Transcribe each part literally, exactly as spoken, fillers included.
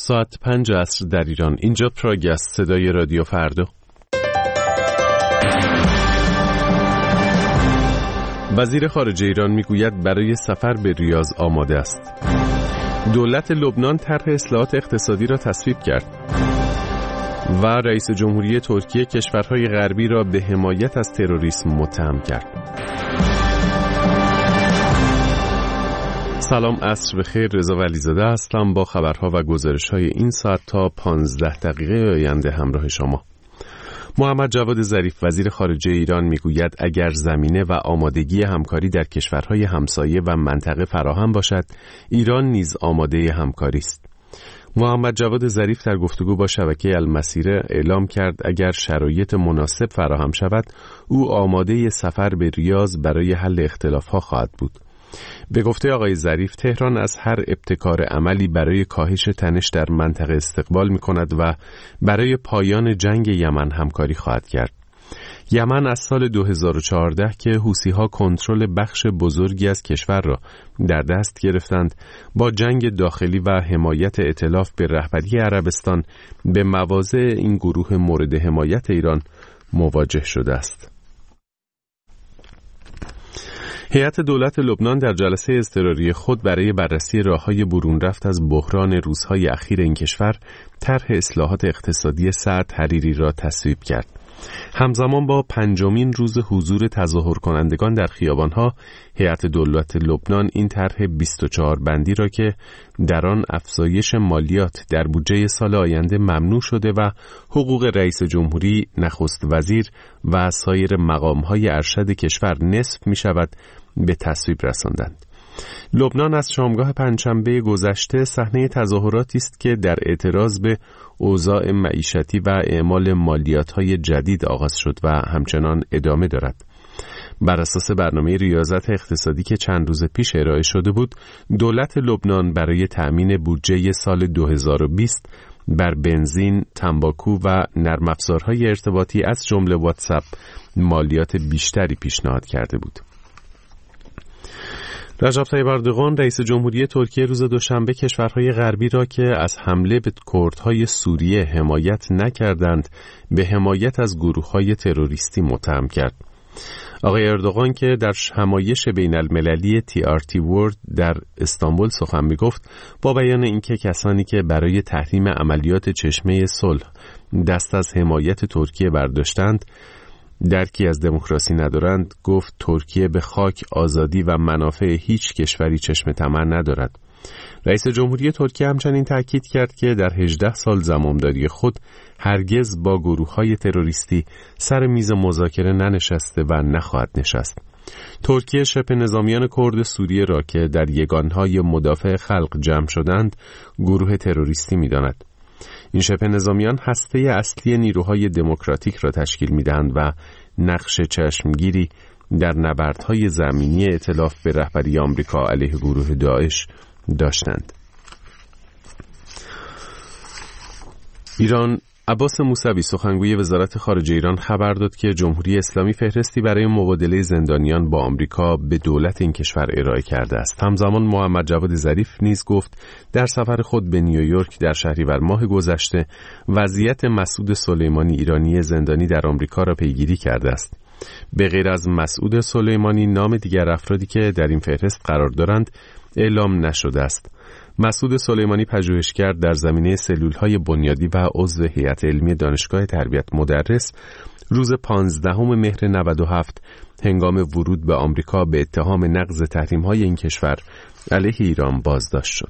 ساعت پنج عصر در ایران. اینجا پراگ است، صدای رادیو فردا. وزیر خارجه ایران میگوید برای سفر به ریاض آماده است. دولت لبنان طرح اصلاحات اقتصادی را تصویب کرد و رئیس جمهوری ترکیه کشورهای غربی را به حمایت از تروریسم متهم کرد. سلام، عصر بخیر. رضا ولیزاده هستم با خبرها و گزارش‌های این ساعت تا پانزده دقیقه آینده همراه شما. محمد جواد ظریف وزیر خارجه ایران میگوید اگر زمینه و آمادگی همکاری در کشورهای همسایه و منطقه فراهم باشد، ایران نیز آماده همکاری است. محمد جواد ظریف در گفتگو با شبکه المسیره اعلام کرد اگر شرایط مناسب فراهم شود، او آماده سفر به ریاض برای حل اختلاف‌ها خواهد بود. به گفته آقای ظریف، تهران از هر ابتکار عملی برای کاهش تنش در منطقه استقبال می کند و برای پایان جنگ یمن همکاری خواهد کرد. یمن از سال دو هزار و چهارده که حوثی‌ها کنترل بخش بزرگی از کشور را در دست گرفتند، با جنگ داخلی و حمایت ائتلاف به رهبری عربستان به مواضع این گروه مورد حمایت ایران مواجه شده است. هیئت دولت لبنان در جلسه اضطراری خود برای بررسی راه‌های برون رفت از بحران روزهای اخیر این کشور طرح اصلاحات اقتصادی سعد حریری را تصویب کرد. همزمان با پنجمین روز حضور تظاهر کنندگان در خیابان‌ها، هیئت دولت لبنان این طرح بیست و چهار بندی را که در آن افزایش مالیات در بودجه سال آینده ممنوع شده و حقوق رئیس جمهوری، نخست وزیر و سایر مقام‌های ارشد کشور نصف می‌شود، به تصویب رساندند. لبنان از شامگاه پنجشنبه گذشته صحنه تظاهراتی است که در اعتراض به اوضاع معیشتی و اعمال مالیات‌های جدید آغاز شد و همچنان ادامه دارد. بر اساس برنامه ریاضت اقتصادی که چند روز پیش ارائه شده بود، دولت لبنان برای تأمین بودجه سال دو هزار و بیست بر بنزین، تنباکو و نرم افزارهای ارتباطی از جمله واتساپ مالیات بیشتری پیشنهاد کرده بود. رجب طیب اردوغان رئیس جمهوری ترکیه روز دوشنبه کشورهای غربی را که از حمله به کردهای سوریه حمایت نکردند به حمایت از گروه‌های تروریستی متهم کرد. آقای اردوغان که در همایش بین المللی تی آر تی ورلد در استانبول سخن می‌گفت، با بیان اینکه کسانی که برای تحریم عملیات چشمه صلح دست از حمایت ترکیه برداشتند درکی از دموکراسی ندارند، گفت ترکیه به خاک، آزادی و منافع هیچ کشوری چشم طمع ندارد. رئیس جمهوری ترکیه همچنین تاکید کرد که در هجده سال زمامداری خود هرگز با گروه‌های تروریستی سر میز مذاکره ننشسته و نخواهد نشست. ترکیه شبه نظامیان کرد سوریه را که در یگانهای مدافع خلق جمع شدند گروه تروریستی می‌داند. این شبه نظامیان هسته اصلی نیروهای دموکراتیک را تشکیل می‌دهند و نقش چشمگیری در نبردهای زمینی ائتلاف به رهبری آمریکا علیه گروه داعش داشتند. ایران عباس موسوی سخنگوی وزارت خارجه ایران خبر داد که جمهوری اسلامی فهرستی برای مبادله زندانیان با آمریکا به دولت این کشور ارائه کرده است. همزمان محمد جواد ظریف نیز گفت در سفر خود به نیویورک در شهریور ماه گذشته وضعیت مسعود سلیمانی ایرانی زندانی در آمریکا را پیگیری کرده است. به غیر از مسعود سلیمانی نام دیگر افرادی که در این فهرست قرار دارند اعلام نشده است. مسعود سلیمانی پژوهشگر در زمینه سلول‌های بنیادی و عضو هیئت علمی دانشگاه تربیت مدرس روز پانزدهم مهر نود و هفت هنگام ورود به آمریکا به اتهام نقض تحریم‌های این کشور علیه ایران بازداشت شد.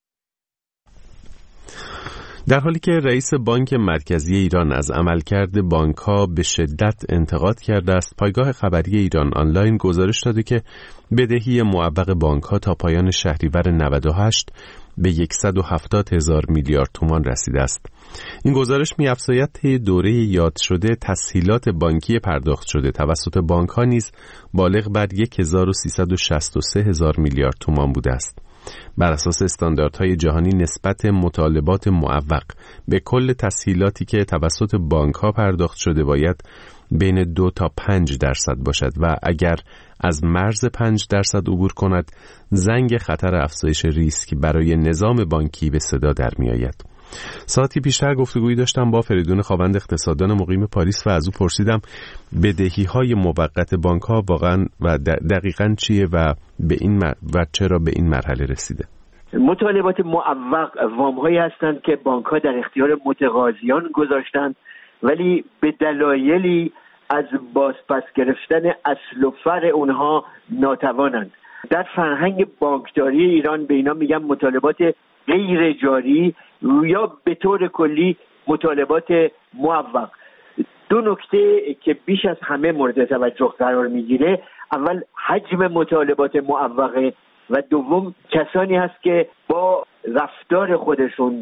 در حالی که رئیس بانک مرکزی ایران از عملکرد بانک‌ها به شدت انتقاد کرده است، پایگاه خبری ایران آنلاین گزارش داده که بدهی معوق بانک‌ها تا پایان شهریور نود و هشت به صد و هفتاد هزار میلیارد تومان رسیده است. این گزارش می‌افزاید طی دوره یاد شده تسهیلات بانکی پرداخت شده توسط بانک‌ها نیز بالغ بر هزار و سیصد و شصت و سه هزار میلیارد تومان بوده است. بر اساس استانداردهای جهانی نسبت مطالبات معوق به کل تسهیلاتی که توسط بانک‌ها پرداخت شده باید بین دو تا پنج درصد باشد و اگر از مرز پنج درصد عبور کند زنگ خطر افزایش ریسک برای نظام بانکی به صدا در می آید. ساعتی پیشتر گفتگویی داشتم با فریدون خاوند، اقتصاددان مقیم پاریس، و از او پرسیدم بدهی‌های موقت بانک‌ها واقعاً و دقیقاً چیه و به این مر... و چرا به این مرحله رسیده. مطالبات معوق وام‌هایی هستند که بانک‌ها در اختیار متقاضیان گذاشتند، ولی به دلایلی از بازپس گرفتن اصل و فرع اونها ناتوانند. در فرهنگ بانکداری ایران به اینا میگن مطالبات غیر جاری یا به طور کلی مطالبات معوق. دو نکته که بیش از همه مورد توجه قرار میگیره، اول حجم مطالبات معوقه و دوم کسانی هست که با رفتار خودشون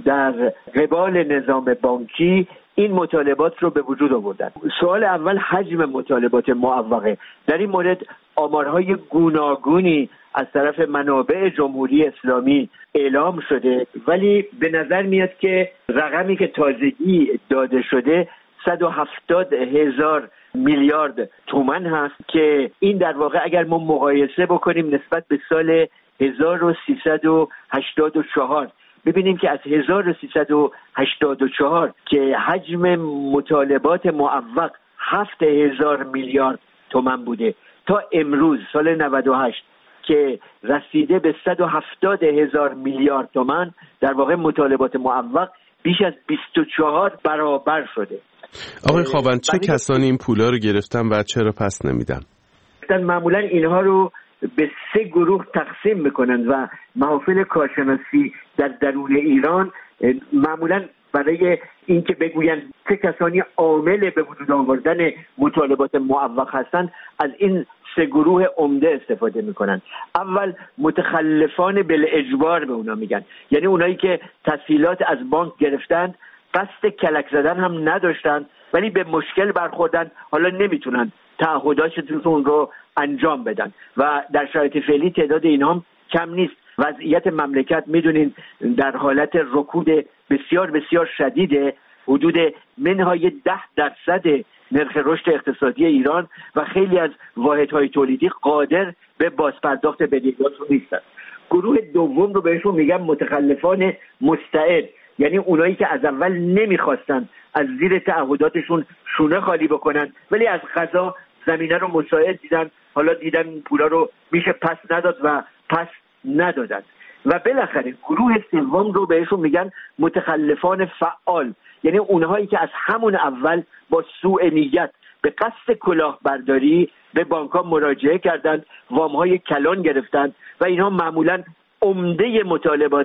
در قبال نظام بانکی این مطالبات رو به وجود آوردن. سوال اول حجم مطالبات معوقه. در این مورد آمارهای گوناگونی از طرف منابع جمهوری اسلامی اعلام شده، ولی به نظر میاد که رقمی که تازگی داده شده صد و هفتاد هزار میلیارد تومان هست که این در واقع اگر ما مقایسه بکنیم نسبت به سال هزار و سیصد و هشتاد و چهار ببینیم که از هزار و سیصد و هشتاد و چهار که حجم مطالبات معوق هفت هزار میلیارد تومان بوده تا امروز سال نود و هشت که رسیده به صد و هفتاد هزار میلیارد تومان، در واقع مطالبات معوق بیش از بیست و چهار برابر شده. آقای خاوند، چه کسانی این پولا رو گرفتن و چرا پس نمیدن؟ معمولا اینها رو به سه گروه تقسیم میکنند و محافل کارشناسی در درون ایران معمولا برای اینکه بگویند چه کسانی عامل به وجود آوردن مطالبات معوق هستند از این سه گروه عمده استفاده میکنند. اول متخلفان بالاجبار به اونا میگن، یعنی اونایی که تسهیلات از بانک گرفتند، قصد کلک زدن هم نداشتند ولی به مشکل برخوردن، حالا نمیتونن تعهداتشون رو انجام بدن و در شرایط فعلی تعداد اینها هم کم نیست. وضعیت مملکت میدونین در حالت رکود بسیار بسیار شدیده، حدود منهای ده درصد نرخ رشد اقتصادی ایران و خیلی از واحدهای تولیدی قادر به بازپرداخت بدهیاتشون نیستن. گروه دوم رو بهشون میگن متخلفان مستعد، یعنی اونایی که از اول نمیخواستن از زیر تعهداتشون شونه خالی بکنن ولی از قضا زمینه رو مساعد دیدن، حالا دیدن پولا رو میشه پس نداد و پس ندادن. و بالاخره گروه سوم رو بهشون میگن متخلفان فعال، یعنی اونهایی که از همون اول با سوء نیت به قصد کلاهبرداری به بانک‌ها مراجعه کردند، وام‌های کلان گرفتند و اینها معمولاً عمده مطالبات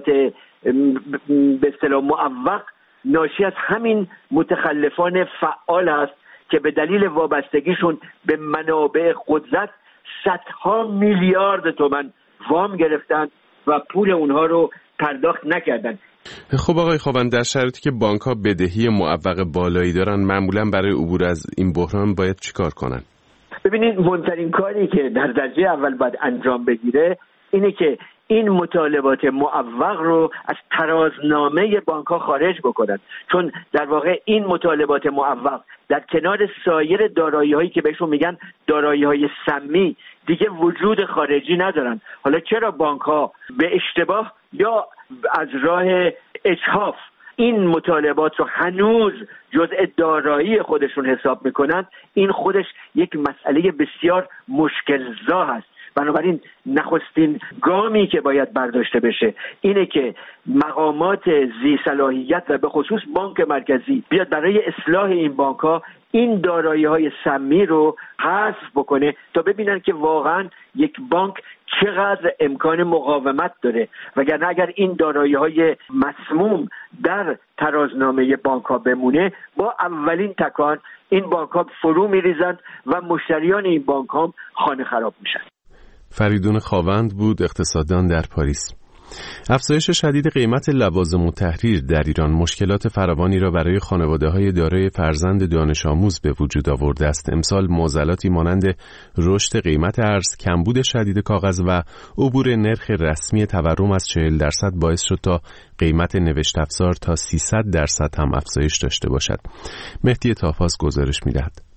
به اصطلاح معوق ناشی از همین متخلفان فعال است که به دلیل وابستگیشون به منابع قدرت صدها میلیارد تومان وام گرفتند و پول اونها رو پرداخت نکردند. خب آقای خاوند، در شرایطی که بانک‌ها بدهی معوق بالایی دارن، معمولاً برای عبور از این بحران باید چیکار کنن؟ ببینید، مهمترین کاری که در درجه اول باید انجام بگیره اینه که این مطالبات معوق رو از ترازنامه بانک‌ها خارج بکنن، چون در واقع این مطالبات معوق در کنار سایر دارایی‌هایی که بهشون میگن دارایی‌های سمی دیگه وجود خارجی ندارن. حالا چرا بانک‌ها به اشتباه یا از راه اجحاف این مطالبات رو هنوز جزء دارایی خودشون حساب میکنن، این خودش یک مسئله بسیار مشکل‌زا هست. بنابراین نخستین گامی که باید برداشته بشه اینه که مقامات ذی صلاحیت و به خصوص بانک مرکزی بیاد برای اصلاح این بانک‌ها این دارایی‌های سمی رو حذف بکنه تا ببینن که واقعا یک بانک چقدر امکان مقاومت داره، وگرنه اگر این دارایی‌های مسموم در ترازنامه بانک‌ها بمونه با اولین تکان این بانک‌ها فرو می‌ریزند و مشتریان این بانک‌ها خانه خراب میشن. فریدون خاوند بود، اقتصاددان در پاریس. افزایش شدید قیمت لوازم التحریر در ایران مشکلات فراوانی را برای خانواده‌های دارای فرزند دانش آموز به وجود آورده است. امسال معضلاتی مانند رشد قیمت ارز، کمبود شدید کاغذ و عبور نرخ رسمی تورم از چهل درصد باعث شد تا قیمت نوشت افزار تا سیصد درصد هم افزایش داشته باشد. مهدی طاپاس گزارش می‌دهد.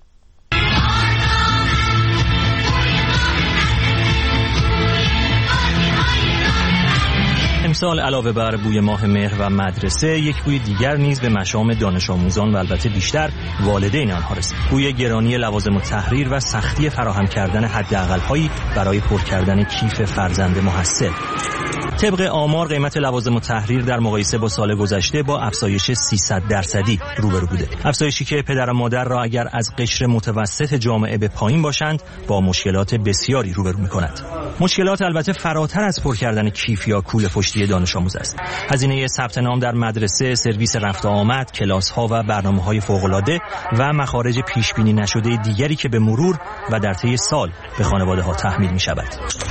امسال علاوه بر بوی ماه مهر و مدرسه، یک بوی دیگر نیز به مشام دانش آموزان و البته بیشتر والدین آنها رسید. بوی گرانی لوازم التحریر و سختی فراهم کردن حداقل‌هایی برای پر کردن کیف فرزند محصل. طبق آمار قیمت لوازم التحریر در مقایسه با سال گذشته با افزایش سیصد درصدی روبرو بوده. افزایشی که پدر و مادر را اگر از قشر متوسط جامعه به پایین باشند با مشکلات بسیاری روبرو می‌کند. مشکلات البته فراتر از پر کردن کیف یا کوله پشتی دانش آموز است. هزینه ثبت نام در مدرسه، سرویس رفت و آمد، کلاس‌ها و برنامه‌های فوق‌العاده و مخارج پیش‌بینی نشده دیگری که به مرور و در طی سال به خانواده‌ها تحمیل می‌شود.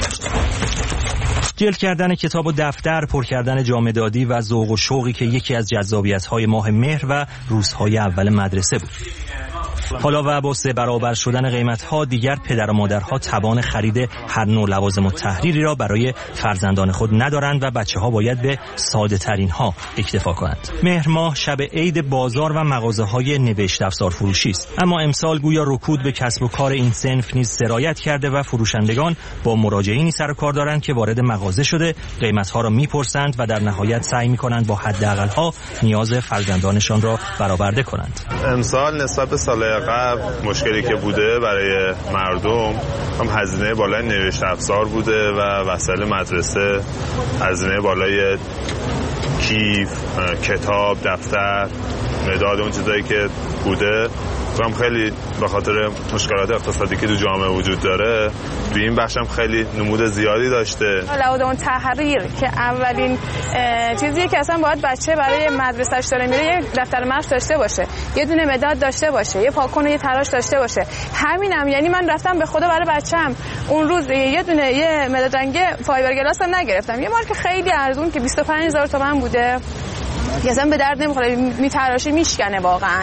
جلد کردن کتاب و دفتر، پر کردن جامدادی و ذوق و شوقی که یکی از جذابیت‌های ماه مهر و روزهای اول مدرسه بود. حالا و با سه برابر شدن قیمت‌ها دیگر پدر و مادرها توان خرید هر نوع لوازم التحریری را برای فرزندان خود ندارند و بچه‌ها باید به ساده‌ترین‌ها اکتفا کنند. مهر ماه شب عید بازار و مغازه‌های نوشت افزار فروشی است، اما امسال گویا رکود به کسب و کار این صنف نیز سرایت کرده و فروشندگان با مراجعینی سر و کار دارند که وارد مغازه شده قیمت‌ها را می‌پرسند و در نهایت سعی می‌کنند با حداقل‌ها نیاز فرزندانشان را برآورده کنند. امسال نسبت به سال قبل مشکلی که بوده برای مردم هم هزینه بالای نوشت افزار بوده و وسایل مدرسه، هزینه بالای کیف، کتاب، دفتر، مداد، اون چیزایی که بوده هم خیلی به خاطر مشکلات اقتصادی که تو جامعه وجود داره تو این بخش هم خیلی نمود زیادی داشته. لوازم التحریر که اولین چیزیه که اصلا باید بچه برای مدرسه‌اش داره میره یه دفتر مشق داشته باشه، یه دونه مداد داشته باشه، یه پاکن و یه تراش داشته باشه. همینم یعنی من رفتم به خدا برای بچه‌م اون روز یه دونه یه مداد رنگ فایبر گلاس هم نگرفتم، یه مارک خیلی ارزون که بیست و پنج هزار تومان بوده که اصلا به درد نمیخوره، میتراشی میشکنه واقعا.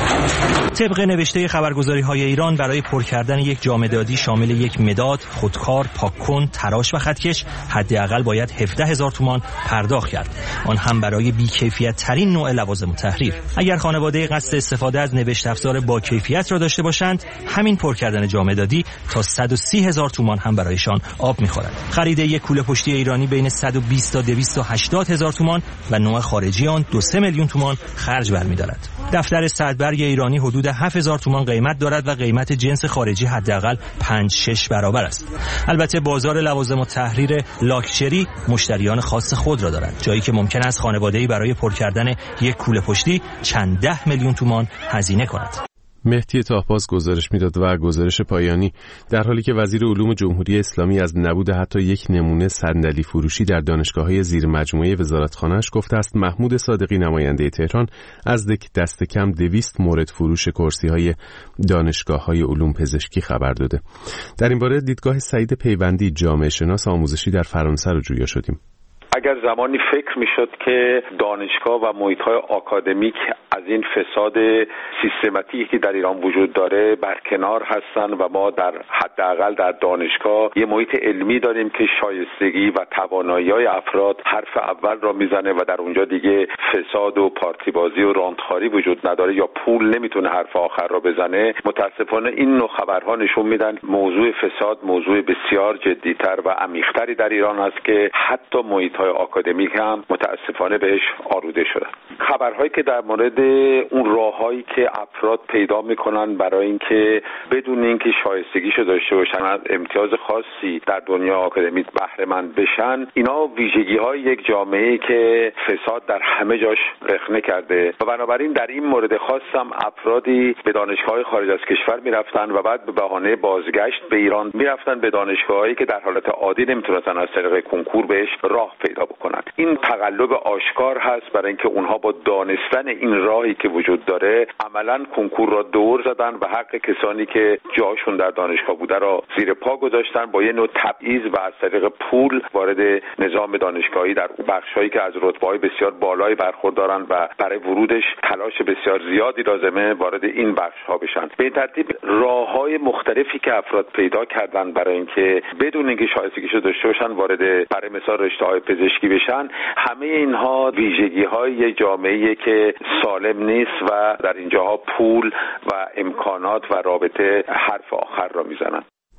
طبق نوشته خبرگزاری‌های ایران برای پر کردن یک جامدادی شامل یک مداد، خودکار، پاک‌کن، تراش و خطکش حداقل باید هفده هزار تومان پرداخت کرد. آن هم برای بی‌کیفیت ترین نوع لوازم التحریر. اگر خانواده قصد استفاده از نوشت افزار با کیفیت را داشته باشند، همین پر کردن جامدادی تا صد و سی هزار تومان هم برایشان آب می‌خورد. خرید یک کوله پشتی ایرانی بین صد و بیست تا دویست و هشتاد هزار تومان و نوع خارجی آن دو سه میلیون تومان خرج برمی‌دارد. دفتر صدبرگ ایرانی حدود هفت هزار تومان قیمت دارد و قیمت جنس خارجی حداقل پنج شش برابر است. البته بازار لوازم التحریر لاکچری مشتریان خاص خود را دارد، جایی که ممکن است خانواده‌ای برای پر کردن یک کوله پشتی چند ده میلیون تومان هزینه کند. مهدی طاهباز گزارش میداد و گزارش پایانی در حالی که وزیر علوم جمهوری اسلامی از نبود حتی یک نمونه صندلی فروشی در دانشگاه‌های زیر مجموعه وزارتخانه‌اش گفته است محمود صادقی نماینده تهران از دست کم دویست مورد فروش کرسی‌های دانشگاه‌های علوم پزشکی خبر داده. در این باره دیدگاه سعید پیوندی جامعه شناس آموزشی در فرانسه رو جویا شدیم. اگر زمانی فکر میشد که دانشگاه و محیط‌های آکادمیک از این فساد سیستماتیکی که در ایران وجود داره برکنار هستن و ما در حداقل در دانشگاه یه محیط علمی داریم که شایستگی و توانایی‌های افراد حرف اول را میزنه و در اونجا دیگه فساد و پارتی بازی و رانتخاری وجود نداره یا پول نمیتونه حرف آخر را بزنه، متاسفانه این نوع خبرها نشون میدن موضوع فساد موضوع بسیار جدی‌تر و عمیق‌تری در ایران است که حتی محیط های آکادمیک هم متاسفانه بهش آلوده شده. خبرهایی که در مورد اون راههایی که افراد پیدا میکنن برای اینکه بدون اینکه شایستگیشو داشته باشن از امتیاز خاصی در دنیا آکادمیک بهره مند بشن، اینا ویژگی های یک جامعه‌ای که فساد در همه جاش رخنه کرده و بنابراین در این مورد خاص هم افرادی به دانشگاه‌های خارج از کشور میرفتن و بعد به بهانه بازگشت به ایران میرفتن به دانشگاهایی که در حالت عادی نمیتونستن از طریق کنکور بهش راه پیدا بکنند. این تقلب آشکار هست برای اینکه اونها با دانستن این راهی که وجود داره عملاً کنکور را دور زدن و حق کسانی که جاشون در دانشگاه بوده را زیر پا گذاشتن با یه نوع تبعیض و از طریق پول وارد نظام دانشگاهی در بخشایی که از رتبه‌های بسیار بالایی برخوردارن و برای ورودش تلاش بسیار زیادی لازمه وارد این بخش‌ها بشن. به این ترتیب راه‌های مختلفی که افراد پیدا کردن برای اینکه بدون اینکه شایستگیشو داشته باشن وارد برای مثال رشته‌های پزشکی بشن، همه اینها ویژگی‌های یک جامعه‌ای که سالم نیست و در اینجاها پول و امکانات و رابطه حرف آخر را میزنن.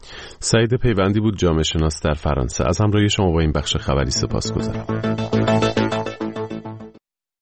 سعید پیوندی بود، جامعه شناس در فرانسه. از همراهی شما با این بخش خبری سپاسگزارم.